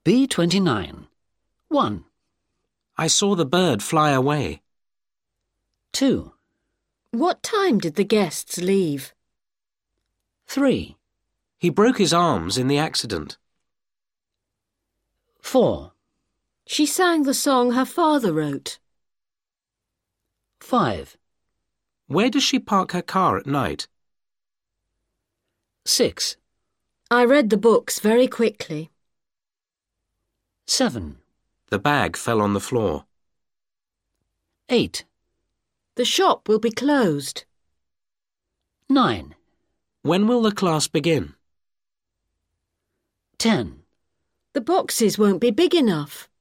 B29. 1, I saw the bird fly away. 2, What time did the guests leave? 3, He broke his arms in the accident. 4, She sang the song her father wrote. 5, Where does she park her car at night? 6, I read the books very quickly. 7, The bag fell on the floor. 8, The shop will be closed. 9, When will the class begin? 10. The boxes won't be big enough.